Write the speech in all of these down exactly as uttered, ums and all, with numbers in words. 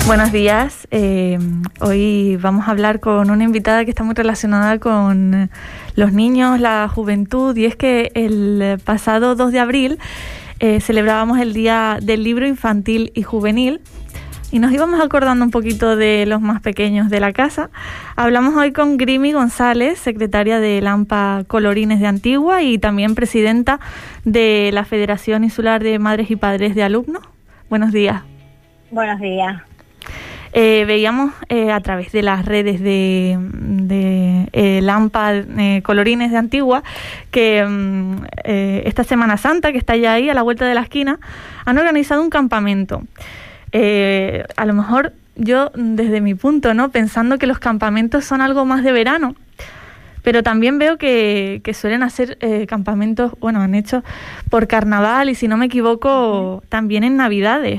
Buenos días. Eh, hoy vamos a hablar con una invitada que está muy relacionada con los niños, la juventud, y es que el pasado dos de abril eh, celebrábamos el Día del Libro Infantil y Juvenil y nos íbamos acordando un poquito de los más pequeños de la casa. Hablamos hoy con Grimi González, secretaria del AMPA Colorines de Antigua y también presidenta de la Federación Insular de Madres y Padres de Alumnos. Buenos días. Buenos días. Eh, veíamos eh, a través de las redes de, de eh, AMPA eh, Colorines de Antigua que mm, eh, esta Semana Santa, que está ya ahí a la vuelta de la esquina, han organizado un campamento. Eh, a lo mejor yo, desde mi punto, ¿no?, pensando que los campamentos son algo más de verano, pero también veo que, que suelen hacer eh, campamentos, bueno, han hecho por carnaval y, si no me equivoco, uh-huh. también en Navidades.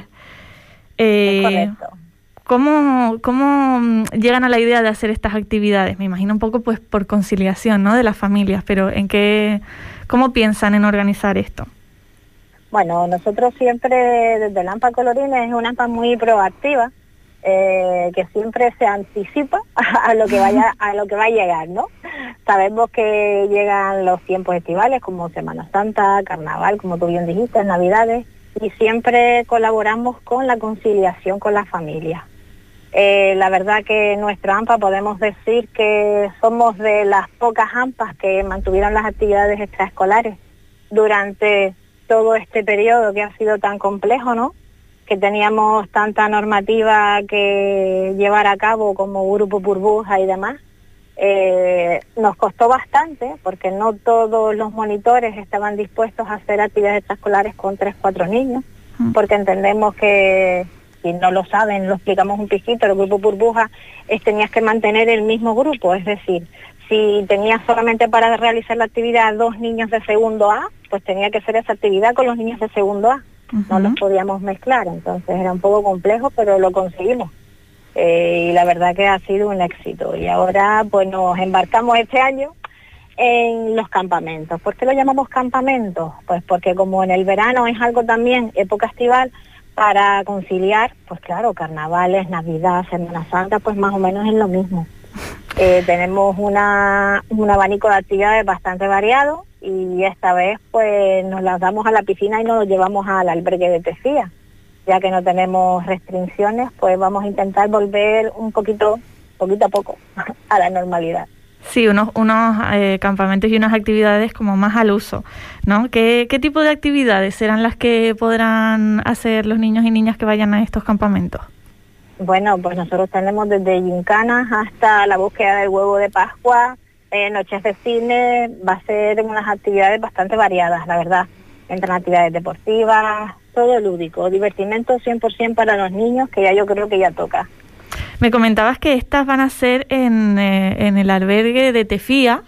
Eh, es correcto. ¿Cómo, ¿Cómo llegan a la idea de hacer estas actividades? Me imagino un poco pues por conciliación, ¿no?, de las familias, pero ¿en qué, cómo piensan en organizar esto? Bueno, nosotros siempre desde el AMPA Colorines es una AMPA muy proactiva, eh, que siempre se anticipa a lo que vaya a lo que va a llegar, ¿no? Sabemos que llegan los tiempos estivales como Semana Santa, Carnaval, como tú bien dijiste, Navidades, y siempre colaboramos con la conciliación con las familias. Eh, la verdad que en nuestra AMPA podemos decir que somos de las pocas AMPAs que mantuvieron las actividades extraescolares durante todo este periodo que ha sido tan complejo, ¿no?, que teníamos tanta normativa que llevar a cabo como grupo burbuja y demás. Eh, nos costó bastante porque no todos los monitores estaban dispuestos a hacer actividades extraescolares con tres, cuatro niños, porque entendemos que, si no lo saben, lo explicamos un poquito, el grupo burbuja es, tenías que mantener el mismo grupo, es decir, si tenías solamente para realizar la actividad dos niños de segundo A, pues tenía que hacer esa actividad con los niños de segundo A, uh-huh. no los podíamos mezclar, entonces era un poco complejo, pero lo conseguimos. Eh, y la verdad que ha sido un éxito. Y ahora pues nos embarcamos este año en los campamentos. ¿Por qué lo llamamos campamentos? Pues porque como en el verano es algo también, época estival, para conciliar, pues claro, carnavales, Navidad, Semana Santa, pues más o menos es lo mismo. Eh, tenemos una, un abanico de actividades bastante variado y esta vez pues nos lanzamos a la piscina y nos lo llevamos al albergue de Tefía. Ya que no tenemos restricciones, pues vamos a intentar volver un poquito, poquito a poco, a la normalidad. Sí, unos, unos eh, campamentos y unas actividades como más al uso, ¿no? ¿Qué, qué tipo de actividades serán las que podrán hacer los niños y niñas que vayan a estos campamentos? Bueno, pues nosotros tenemos desde gincanas hasta la búsqueda del huevo de Pascua, eh, noches de cine, va a ser unas actividades bastante variadas, la verdad. Entran actividades deportivas, todo lúdico, divertimento cien por ciento para los niños, que ya yo creo que ya toca. Me comentabas que estas van a ser en, eh, en el albergue de Tefía,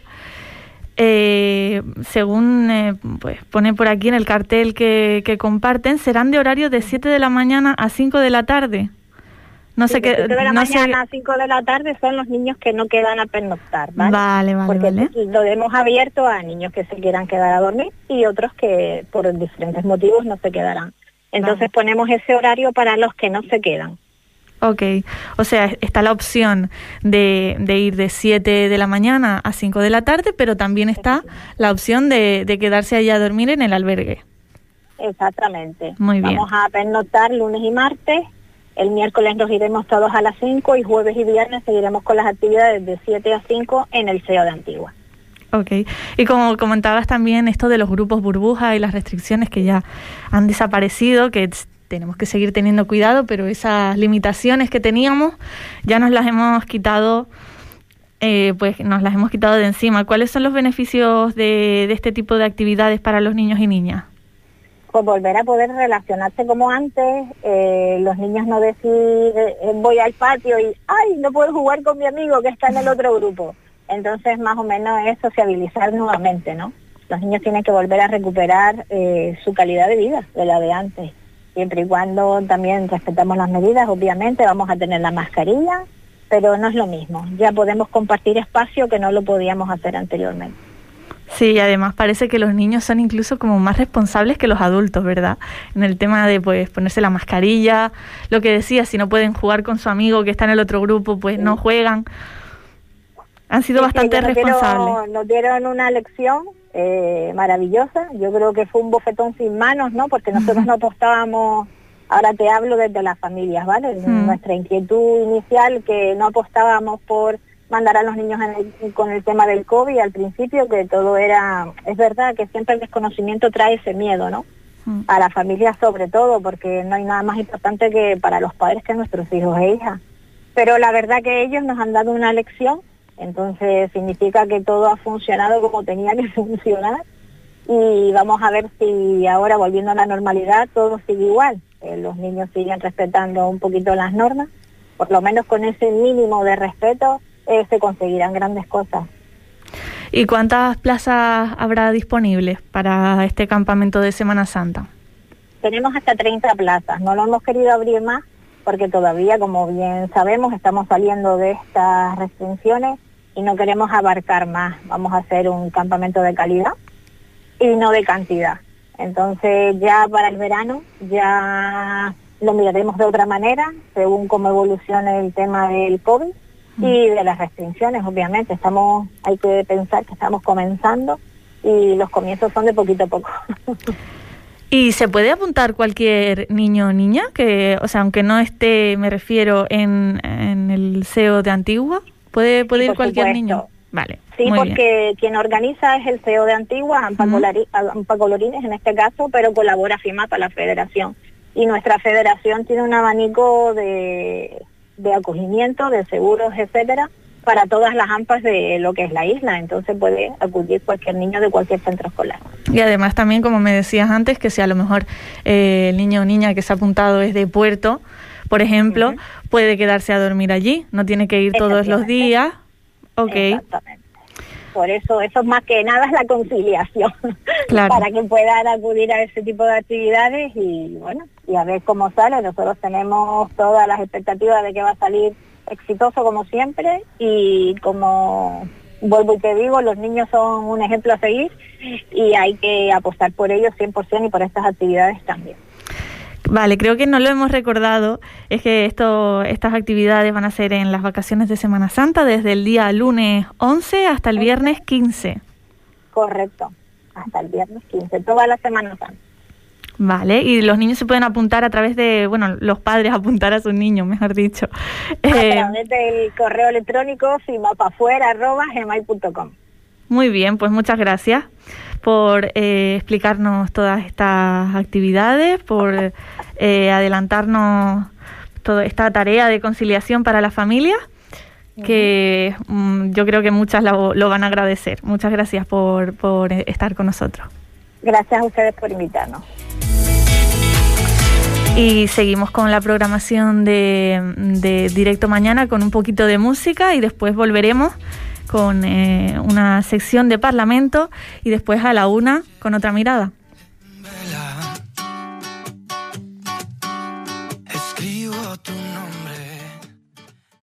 eh, según eh, pues pone por aquí en el cartel que, que comparten, serán de horario de siete de la mañana a cinco de la tarde. No sé qué. De siete de la no mañana sé... a cinco de la tarde son los niños que no quedan a pernoctar, ¿vale? Vale, vale, Porque vale. lo hemos abierto a niños que se quieran quedar a dormir y otros que por diferentes motivos no se quedarán. Entonces vale. Ponemos ese horario para los que no se quedan. Ok, o sea, está la opción de, de ir de siete de la mañana a cinco de la tarde, pero también está la opción de, de quedarse allá a dormir en el albergue. Exactamente. Muy bien. Vamos a pernoctar lunes y martes. El miércoles nos iremos todos a las cinco y jueves y viernes seguiremos con las actividades de siete a cinco en el C E O de Antigua. Ok. Y como comentabas también esto de los grupos burbuja y las restricciones que ya han desaparecido, que tenemos que seguir teniendo cuidado, pero esas limitaciones que teníamos ya nos las hemos quitado, eh, pues nos las hemos quitado de encima. ¿Cuáles son los beneficios de, de este tipo de actividades para los niños y niñas? Pues volver a poder relacionarse como antes, eh, los niños no decir eh, voy al patio y ¡ay, no puedo jugar con mi amigo que está en el otro grupo! Entonces más o menos es sociabilizar nuevamente, ¿no? Los niños tienen que volver a recuperar eh, su calidad de vida, de la de antes. Siempre y cuando también respetamos las medidas, obviamente vamos a tener la mascarilla, pero no es lo mismo. Ya podemos compartir espacio que no lo podíamos hacer anteriormente. Sí, y además parece que los niños son incluso como más responsables que los adultos, ¿verdad? En el tema de pues ponerse la mascarilla, lo que decía, si no pueden jugar con su amigo que está en el otro grupo, pues sí, no juegan. Han sido sí, bastante sí, nos responsables. Dieron, nos dieron una lección eh, maravillosa. Yo creo que fue un bofetón sin manos, ¿no? Porque nosotros no apostábamos, ahora te hablo desde las familias, ¿vale? Mm. Nuestra inquietud inicial, que no apostábamos por mandar a los niños en el, con el tema del COVID al principio, que todo era, es verdad que siempre el desconocimiento trae ese miedo, ¿no? Mm. A la familia sobre todo, porque no hay nada más importante que para los padres que nuestros hijos e hijas. Pero la verdad que ellos nos han dado una lección, entonces significa que todo ha funcionado como tenía que funcionar, y vamos a ver si ahora, volviendo a la normalidad, todo sigue igual. Eh, los niños siguen respetando un poquito las normas, por lo menos con ese mínimo de respeto eh, se conseguirán grandes cosas. ¿Y cuántas plazas habrá disponibles para este campamento de Semana Santa? Tenemos hasta treinta plazas, no lo hemos querido abrir más porque todavía, como bien sabemos, estamos saliendo de estas restricciones y no queremos abarcar más. Vamos a hacer un campamento de calidad y no de cantidad. Entonces ya para el verano ya lo miraremos de otra manera, según cómo evolucione el tema del COVID y de las restricciones, obviamente. Estamos, hay que pensar que estamos comenzando y los comienzos son de poquito a poco. ¿Y se puede apuntar cualquier niño o niña? Que, o sea, aunque no esté, me refiero, en, en el C E O de Antigua, ¿puede, puede sí, ir cualquier supuesto. niño? Vale. Sí, muy porque bien. Quien organiza es el C E O de Antigua, Ampa, uh-huh. Colari, Ampa Colorines en este caso, pero colabora FIMAPA, la federación. Y nuestra federación tiene un abanico de, de acogimiento, de seguros, etcétera, para todas las AMPAs de lo que es la isla. Entonces puede acudir cualquier niño de cualquier centro escolar. Y además también, como me decías antes, que si a lo mejor eh, el niño o niña que se ha apuntado es de Puerto, por ejemplo, uh-huh. puede quedarse a dormir allí, no tiene que ir todos los días. Okay. Exactamente. Por eso, eso más que nada es la conciliación, claro. para que puedan acudir a ese tipo de actividades y bueno, y a ver cómo sale. Nosotros tenemos todas las expectativas de que va a salir exitoso como siempre, y como vuelvo y te digo, los niños son un ejemplo a seguir y hay que apostar por ellos cien por ciento y por estas actividades también. Vale, creo que no lo hemos recordado, es que esto, estas actividades van a ser en las vacaciones de Semana Santa, desde el día lunes once hasta el viernes quince. Correcto, hasta el viernes quince, toda la Semana Santa. Vale, y los niños se pueden apuntar a través de, bueno, los padres apuntar a sus niños, mejor dicho. A eh, través del correo electrónico fimapafuera arroba gmail punto com. Muy bien, pues muchas gracias por eh, explicarnos todas estas actividades, por eh, adelantarnos toda esta tarea de conciliación para las familias, que um, yo creo que muchas lo, lo van a agradecer. Muchas gracias por, por estar con nosotros. Gracias a ustedes por invitarnos. Y seguimos con la programación de, de Directo Mañana con un poquito de música y después volveremos con eh, una sección de Parlamento y después a la una con otra mirada.